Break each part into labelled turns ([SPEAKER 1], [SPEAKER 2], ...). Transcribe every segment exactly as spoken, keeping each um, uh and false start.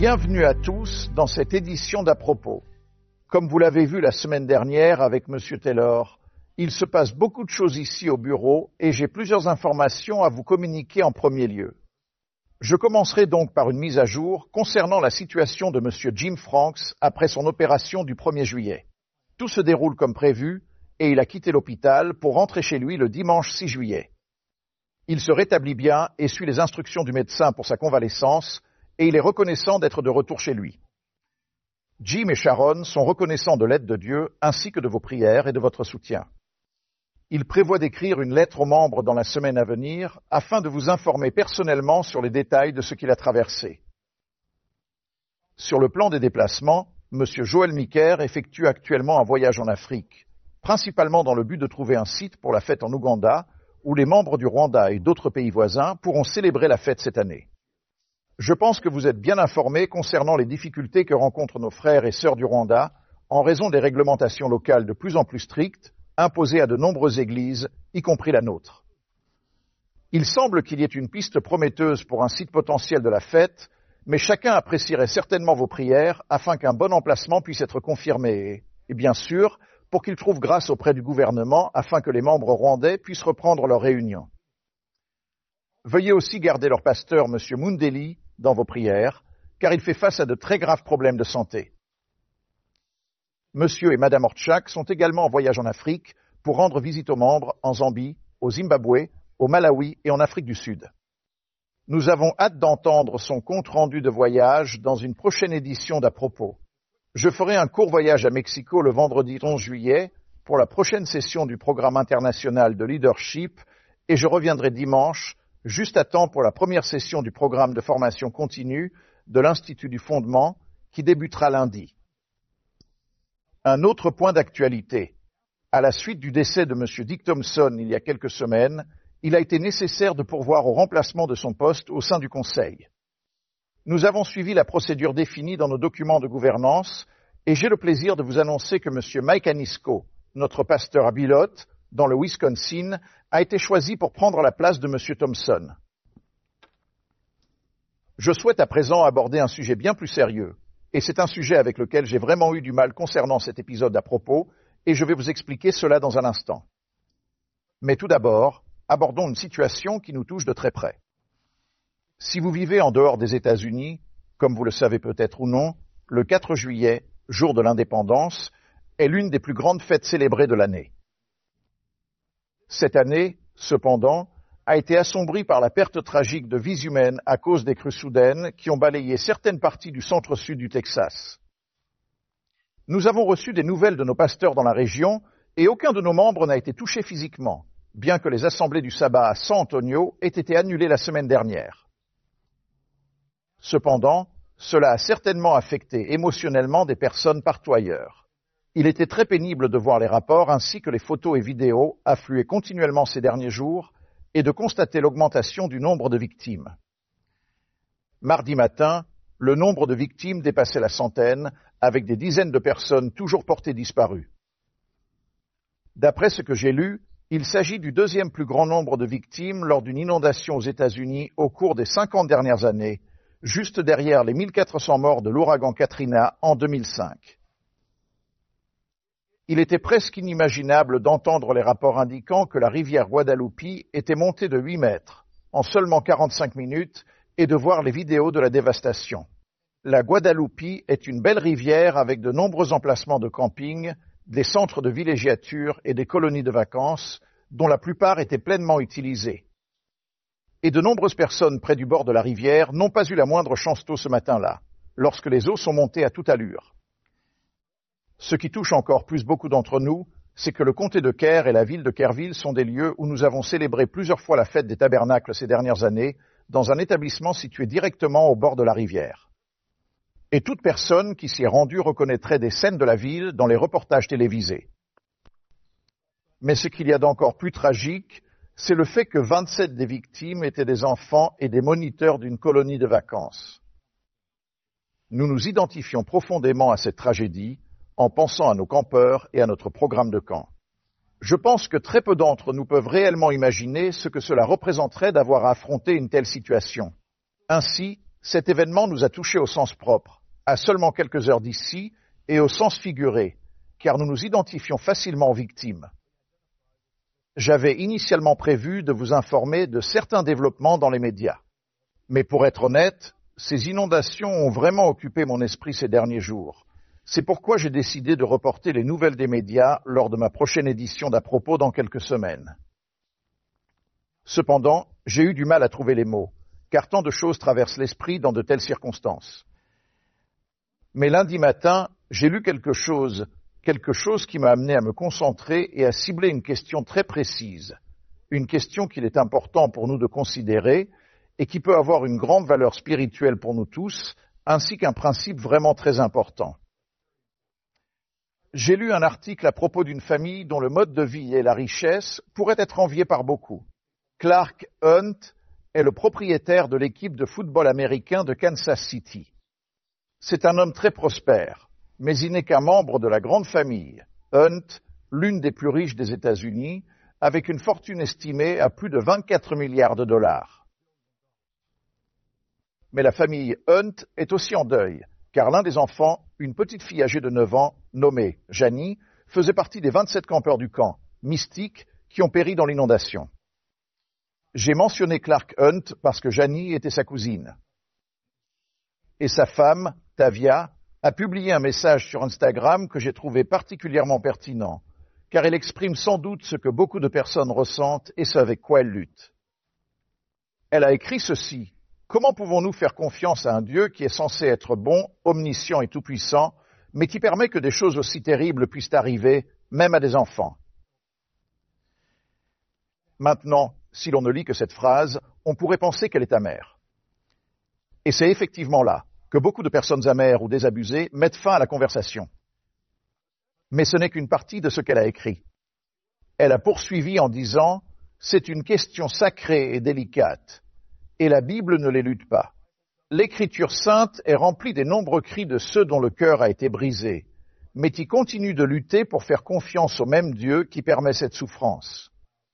[SPEAKER 1] Bienvenue à tous dans cette édition d'À propos. Comme vous l'avez vu la semaine dernière avec Monsieur Taylor, il se passe beaucoup de choses ici au bureau et j'ai plusieurs informations à vous communiquer en premier lieu. Je commencerai donc par une mise à jour concernant la situation de Monsieur Jim Franks après son opération du premier juillet. Tout se déroule comme prévu et il a quitté l'hôpital pour rentrer chez lui le dimanche six juillet. Il se rétablit bien et suit les instructions du médecin pour sa convalescence et il est reconnaissant d'être de retour chez lui. Jim et Sharon sont reconnaissants de l'aide de Dieu ainsi que de vos prières et de votre soutien. Il prévoit d'écrire une lettre aux membres dans la semaine à venir afin de vous informer personnellement sur les détails de ce qu'il a traversé. Sur le plan des déplacements, M. Joel Miker effectue actuellement un voyage en Afrique, principalement dans le but de trouver un site pour la fête en Ouganda, où les membres du Rwanda et d'autres pays voisins pourront célébrer la fête cette année. Je pense que vous êtes bien informés concernant les difficultés que rencontrent nos frères et sœurs du Rwanda en raison des réglementations locales de plus en plus strictes imposées à de nombreuses églises, y compris la nôtre. Il semble qu'il y ait une piste prometteuse pour un site potentiel de la fête, mais chacun apprécierait certainement vos prières afin qu'un bon emplacement puisse être confirmé et, et bien sûr, pour qu'il trouve grâce auprès du gouvernement afin que les membres rwandais puissent reprendre leurs réunions. Veuillez aussi garder leur pasteur, M. Mundeli, dans vos prières, car il fait face à de très graves problèmes de santé. Monsieur et Madame Ortchak sont également en voyage en Afrique pour rendre visite aux membres en Zambie, au Zimbabwe, au Malawi et en Afrique du Sud. Nous avons hâte d'entendre son compte-rendu de voyage dans une prochaine édition d'À propos. Je ferai un court voyage à Mexico le vendredi onze juillet pour la prochaine session du programme international de leadership et je reviendrai dimanche, juste à temps pour la première session du programme de formation continue de l'Institut du Fondement qui débutera lundi. Un autre point d'actualité. À la suite du décès de M. Dick Thompson il y a quelques semaines, il a été nécessaire de pourvoir au remplacement de son poste au sein du Conseil. Nous avons suivi la procédure définie dans nos documents de gouvernance et j'ai le plaisir de vous annoncer que M. Mike Anisco, notre pasteur à Bilotte, dans le Wisconsin, a été choisi pour prendre la place de M. Thompson. Je souhaite à présent aborder un sujet bien plus sérieux, et c'est un sujet avec lequel j'ai vraiment eu du mal concernant cet épisode à propos, et je vais vous expliquer cela dans un instant. Mais tout d'abord, abordons une situation qui nous touche de très près. Si vous vivez en dehors des États-Unis, comme vous le savez peut-être ou non, le quatre juillet, jour de l'indépendance, est l'une des plus grandes fêtes célébrées de l'année. Cette année, cependant, a été assombrie par la perte tragique de vies humaines à cause des crues soudaines qui ont balayé certaines parties du centre-sud du Texas. Nous avons reçu des nouvelles de nos pasteurs dans la région et aucun de nos membres n'a été touché physiquement, bien que les assemblées du sabbat à San Antonio aient été annulées la semaine dernière. Cependant, cela a certainement affecté émotionnellement des personnes partout ailleurs. Il était très pénible de voir les rapports ainsi que les photos et vidéos affluer continuellement ces derniers jours et de constater l'augmentation du nombre de victimes. Mardi matin, le nombre de victimes dépassait la centaine, avec des dizaines de personnes toujours portées disparues. D'après ce que j'ai lu, il s'agit du deuxième plus grand nombre de victimes lors d'une inondation aux États-Unis au cours des cinquante dernières années, juste derrière les mille quatre cents morts de l'ouragan Katrina en deux mille cinq. Il était presque inimaginable d'entendre les rapports indiquant que la rivière Guadalupe était montée de huit mètres en seulement quarante-cinq minutes et de voir les vidéos de la dévastation. La Guadalupe est une belle rivière avec de nombreux emplacements de camping, des centres de villégiature et des colonies de vacances, dont la plupart étaient pleinement utilisées. Et de nombreuses personnes près du bord de la rivière n'ont pas eu la moindre chance tôt ce matin-là, lorsque les eaux sont montées à toute allure. Ce qui touche encore plus beaucoup d'entre nous, c'est que le comté de Kerr et la ville de Kerrville sont des lieux où nous avons célébré plusieurs fois la fête des tabernacles ces dernières années, dans un établissement situé directement au bord de la rivière. Et toute personne qui s'y est rendue reconnaîtrait des scènes de la ville dans les reportages télévisés. Mais ce qu'il y a d'encore plus tragique, c'est le fait que vingt-sept des victimes étaient des enfants et des moniteurs d'une colonie de vacances. Nous nous identifions profondément à cette tragédie en pensant à nos campeurs et à notre programme de camp. Je pense que très peu d'entre nous peuvent réellement imaginer ce que cela représenterait d'avoir à affronter une telle situation. Ainsi, Cet événement nous a touchés au sens propre, à seulement quelques heures d'ici, et au sens figuré, car nous nous identifions facilement aux victimes. J'avais initialement prévu de vous informer de certains développements dans les médias. Mais pour être honnête, ces inondations ont vraiment occupé mon esprit ces derniers jours. C'est pourquoi j'ai décidé de reporter les nouvelles des médias lors de ma prochaine édition d'à propos dans quelques semaines. Cependant, j'ai eu du mal à trouver les mots, car tant de choses traversent l'esprit dans de telles circonstances. Mais lundi matin, j'ai lu quelque chose, quelque chose qui m'a amené à me concentrer et à cibler une question très précise, une question qu'il est important pour nous de considérer et qui peut avoir une grande valeur spirituelle pour nous tous, ainsi qu'un principe vraiment très important. J'ai lu un article à propos d'une famille dont le mode de vie et la richesse pourraient être enviés par beaucoup. Clark Hunt est le propriétaire de l'équipe de football américain de Kansas City. C'est un homme très prospère, mais il n'est qu'un membre de la grande famille Hunt, l'une des plus riches des États-Unis, avec une fortune estimée à plus de vingt-quatre milliards de dollars. Mais la famille Hunt est aussi en deuil, car l'un des enfants, une petite fille âgée de neuf ans, nommée Janie, faisait partie des vingt-sept campeurs du camp, mystiques, qui ont péri dans l'inondation. J'ai mentionné Clark Hunt parce que Janie était sa cousine. Et sa femme, Tavia, a publié un message sur Instagram que j'ai trouvé particulièrement pertinent, car elle exprime sans doute ce que beaucoup de personnes ressentent et ce avec quoi elles luttent. Elle a écrit ceci. Comment pouvons-nous faire confiance à un Dieu qui est censé être bon, omniscient et tout-puissant, mais qui permet que des choses aussi terribles puissent arriver, même à des enfants? Maintenant, si l'on ne lit que cette phrase, on pourrait penser qu'elle est amère. Et c'est effectivement là que beaucoup de personnes amères ou désabusées mettent fin à la conversation. Mais ce n'est qu'une partie de ce qu'elle a écrit. Elle a poursuivi en disant « C'est une question sacrée et délicate, et la Bible ne l'élude pas. L'Écriture sainte est remplie des nombreux cris de ceux dont le cœur a été brisé, mais qui continuent de lutter pour faire confiance au même Dieu qui permet cette souffrance. »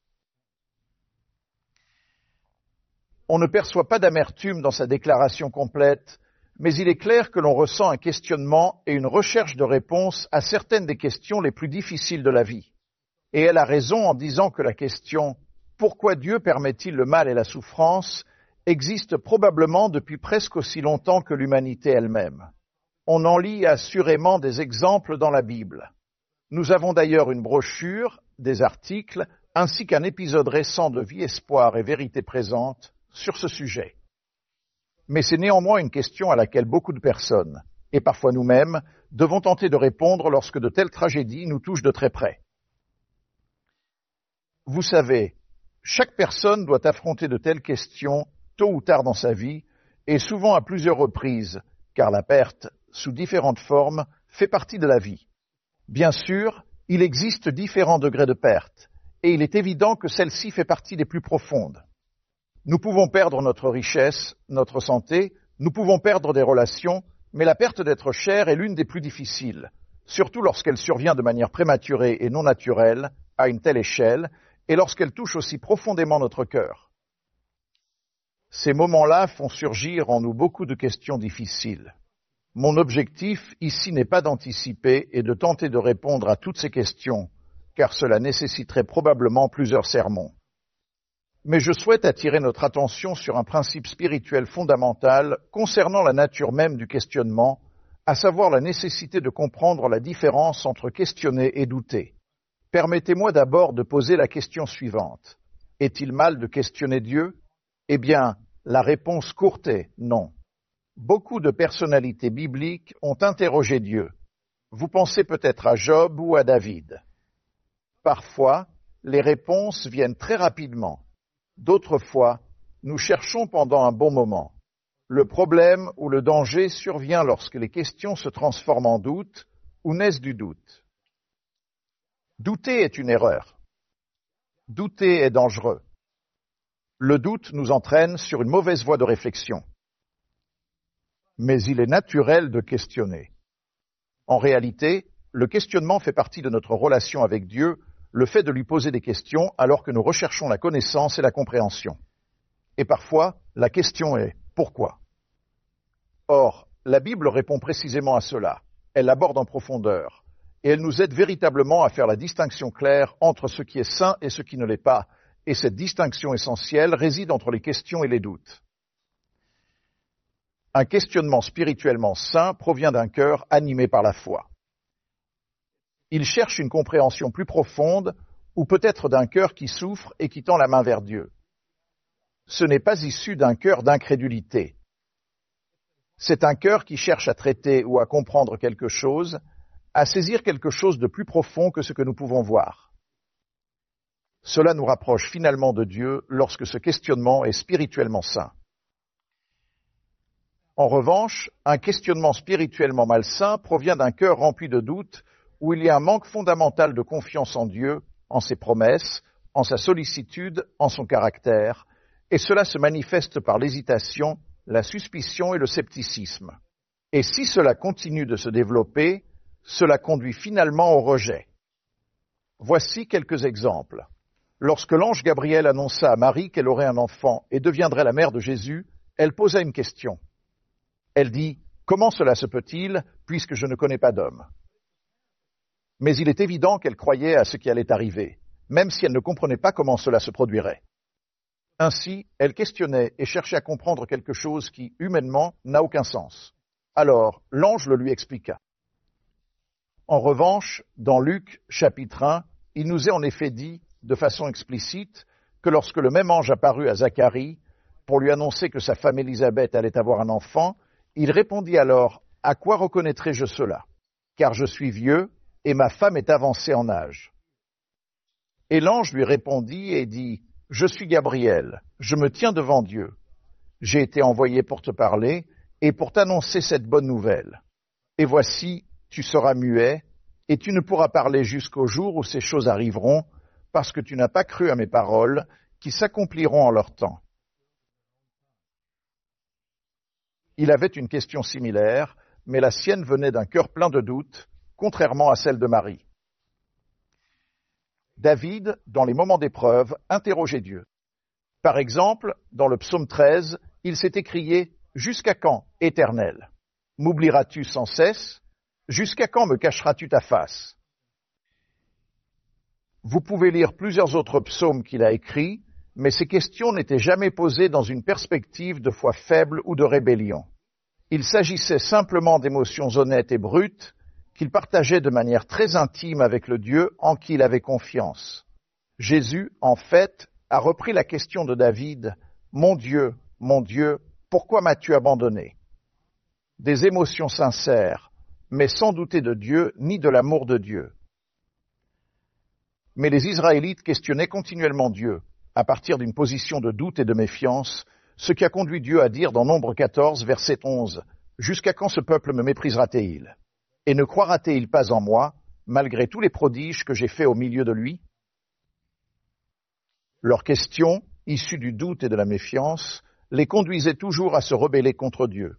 [SPEAKER 1] On ne perçoit pas d'amertume dans sa déclaration complète, mais il est clair que l'on ressent un questionnement et une recherche de réponse à certaines des questions les plus difficiles de la vie. Et elle a raison en disant que la question « Pourquoi Dieu permet-il le mal et la souffrance ?» existe probablement depuis presque aussi longtemps que l'humanité elle-même. On en lit assurément des exemples dans la Bible. Nous avons d'ailleurs une brochure, des articles, ainsi qu'un épisode récent de Vie, Espoir et Vérité Présente sur ce sujet. Mais c'est néanmoins une question à laquelle beaucoup de personnes, et parfois nous-mêmes, devons tenter de répondre lorsque de telles tragédies nous touchent de très près. Vous savez, chaque personne doit affronter de telles questions tôt ou tard dans sa vie, et souvent à plusieurs reprises, car la perte, sous différentes formes, fait partie de la vie. Bien sûr, il existe différents degrés de perte, et il est évident que celle-ci fait partie des plus profondes. Nous pouvons perdre notre richesse, notre santé, nous pouvons perdre des relations, mais la perte d'être cher est l'une des plus difficiles, surtout lorsqu'elle survient de manière prématurée et non naturelle, à une telle échelle, et lorsqu'elle touche aussi profondément notre cœur. Ces moments-là font surgir en nous beaucoup de questions difficiles. Mon objectif ici n'est pas d'anticiper et de tenter de répondre à toutes ces questions, car cela nécessiterait probablement plusieurs sermons. Mais je souhaite attirer notre attention sur un principe spirituel fondamental concernant la nature même du questionnement, à savoir la nécessité de comprendre la différence entre questionner et douter. Permettez-moi d'abord de poser la question suivante. Est-il mal de questionner Dieu? Eh bien, la réponse courte est non. Beaucoup de personnalités bibliques ont interrogé Dieu. Vous pensez peut-être à Job ou à David. Parfois, les réponses viennent très rapidement. D'autres fois, nous cherchons pendant un bon moment. Le problème ou le danger survient lorsque les questions se transforment en doute ou naissent du doute. Douter est une erreur. Douter est dangereux. Le doute nous entraîne sur une mauvaise voie de réflexion. Mais il est naturel de questionner. En réalité, le questionnement fait partie de notre relation avec Dieu, le fait de lui poser des questions alors que nous recherchons la connaissance et la compréhension. Et parfois, la question est « pourquoi ?» Or, la Bible répond précisément à cela. Elle l'aborde en profondeur, et elle nous aide véritablement à faire la distinction claire entre ce qui est saint et ce qui ne l'est pas, et cette distinction essentielle réside entre les questions et les doutes. Un questionnement spirituellement saint provient d'un cœur animé par la foi. Il cherche une compréhension plus profonde, ou peut-être d'un cœur qui souffre et qui tend la main vers Dieu. Ce n'est pas issu d'un cœur d'incrédulité. C'est un cœur qui cherche à traiter ou à comprendre quelque chose, à saisir quelque chose de plus profond que ce que nous pouvons voir. Cela nous rapproche finalement de Dieu lorsque ce questionnement est spirituellement sain. En revanche, un questionnement spirituellement malsain provient d'un cœur rempli de doutes où il y a un manque fondamental de confiance en Dieu, en ses promesses, en sa sollicitude, en son caractère, et cela se manifeste par l'hésitation, la suspicion et le scepticisme. Et si cela continue de se développer, cela conduit finalement au rejet. Voici quelques exemples. Lorsque l'ange Gabriel annonça à Marie qu'elle aurait un enfant et deviendrait la mère de Jésus, elle posa une question. Elle dit « Comment cela se peut-il, puisque je ne connais pas d'homme ?» Mais il est évident qu'elle croyait à ce qui allait arriver, même si elle ne comprenait pas comment cela se produirait. Ainsi, elle questionnait et cherchait à comprendre quelque chose qui, humainement, n'a aucun sens. Alors, l'ange le lui expliqua. En revanche, dans Luc, chapitre un, il nous est en effet dit, de façon explicite, que lorsque le même ange apparut à Zacharie, pour lui annoncer que sa femme Élisabeth allait avoir un enfant, il répondit alors « À quoi reconnaîtrai-je cela ? Car je suis vieux, et ma femme est avancée en âge. » Et l'ange lui répondit et dit « Je suis Gabriel, je me tiens devant Dieu. J'ai été envoyé pour te parler et pour t'annoncer cette bonne nouvelle. Et voici, tu seras muet, et tu ne pourras parler jusqu'au jour où ces choses arriveront, parce que tu n'as pas cru à mes paroles, qui s'accompliront en leur temps. » Il avait une question similaire, mais la sienne venait d'un cœur plein de doutes, contrairement à celle de Marie. David, dans les moments d'épreuve, interrogeait Dieu. Par exemple, dans le psaume treize, il s'est écrié « Jusqu'à quand, Éternel ? M'oublieras-tu sans cesse ? Jusqu'à quand me cacheras-tu ta face ?» Vous pouvez lire plusieurs autres psaumes qu'il a écrits, mais ces questions n'étaient jamais posées dans une perspective de foi faible ou de rébellion. Il s'agissait simplement d'émotions honnêtes et brutes qu'il partageait de manière très intime avec le Dieu en qui il avait confiance. Jésus, en fait, a repris la question de David « Mon Dieu, mon Dieu, pourquoi m'as-tu abandonné ?» Des émotions sincères, mais sans douter de Dieu ni de l'amour de Dieu. Mais les Israélites questionnaient continuellement Dieu, à partir d'une position de doute et de méfiance, ce qui a conduit Dieu à dire dans Nombre quatorze, verset onze, « Jusqu'à quand ce peuple me méprisera-t-il ? Et ne croira-t-il pas en moi, malgré tous les prodiges que j'ai faits au milieu de lui ?» Leurs questions, issues du doute et de la méfiance, les conduisaient toujours à se rebeller contre Dieu.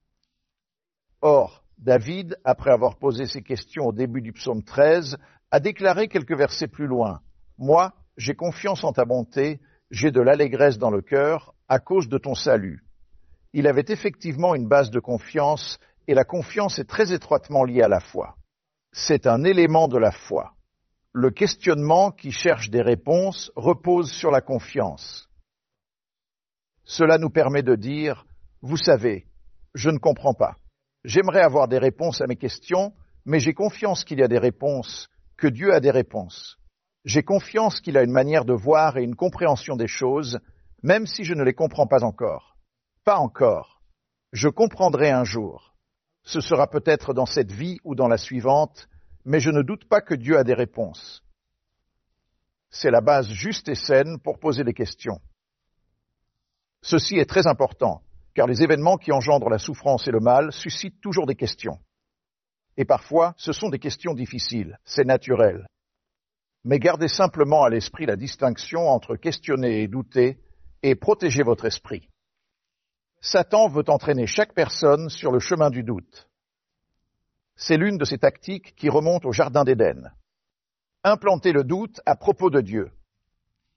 [SPEAKER 1] Or, David, après avoir posé ces questions au début du psaume treize, a déclaré quelques versets plus loin, « Moi, j'ai confiance en ta bonté, j'ai de l'allégresse dans le cœur, à cause de ton salut. » Il avait effectivement une base de confiance, et la confiance est très étroitement liée à la foi. C'est un élément de la foi. Le questionnement qui cherche des réponses repose sur la confiance. Cela nous permet de dire, « Vous savez, je ne comprends pas. J'aimerais avoir des réponses à mes questions, mais j'ai confiance qu'il y a des réponses, que Dieu a des réponses. J'ai confiance qu'il a une manière de voir et une compréhension des choses, même si je ne les comprends pas encore. Pas encore. Je comprendrai un jour. Ce sera peut-être dans cette vie ou dans la suivante, mais je ne doute pas que Dieu a des réponses. » C'est la base juste et saine pour poser des questions. Ceci est très important, car les événements qui engendrent la souffrance et le mal suscitent toujours des questions. Et parfois, ce sont des questions difficiles, c'est naturel. Mais gardez simplement à l'esprit la distinction entre questionner et douter, et protégez votre esprit. Satan veut entraîner chaque personne sur le chemin du doute. C'est l'une de ces tactiques qui remonte au Jardin d'Éden. Implanter le doute à propos de Dieu.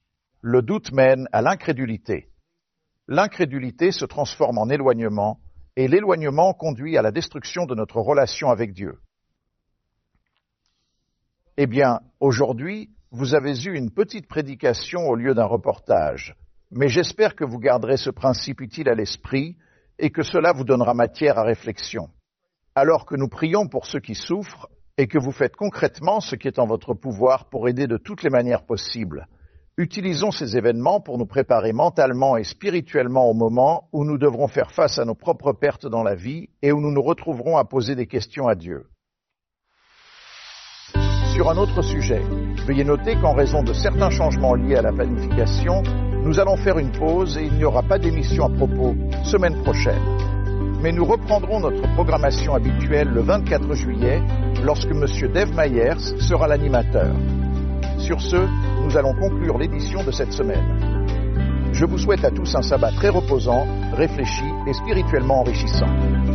[SPEAKER 1] Le doute mène à l'incrédulité. L'incrédulité se transforme en éloignement, et l'éloignement conduit à la destruction de notre relation avec Dieu. Eh bien, aujourd'hui, vous avez eu une petite prédication au lieu d'un reportage, mais j'espère que vous garderez ce principe utile à l'esprit et que cela vous donnera matière à réflexion. Alors que nous prions pour ceux qui souffrent et que vous faites concrètement ce qui est en votre pouvoir pour aider de toutes les manières possibles, utilisons ces événements pour nous préparer mentalement et spirituellement au moment où nous devrons faire face à nos propres pertes dans la vie et où nous nous retrouverons à poser des questions à Dieu. Sur un autre sujet, veuillez noter qu'en raison de certains changements liés à la planification, nous allons faire une pause et il n'y aura pas d'émission à propos semaine prochaine. Mais nous reprendrons notre programmation habituelle le vingt-quatre juillet, lorsque M. Dave Myers sera l'animateur. Sur ce, nous allons conclure l'édition de cette semaine. Je vous souhaite à tous un sabbat très reposant, réfléchi et spirituellement enrichissant.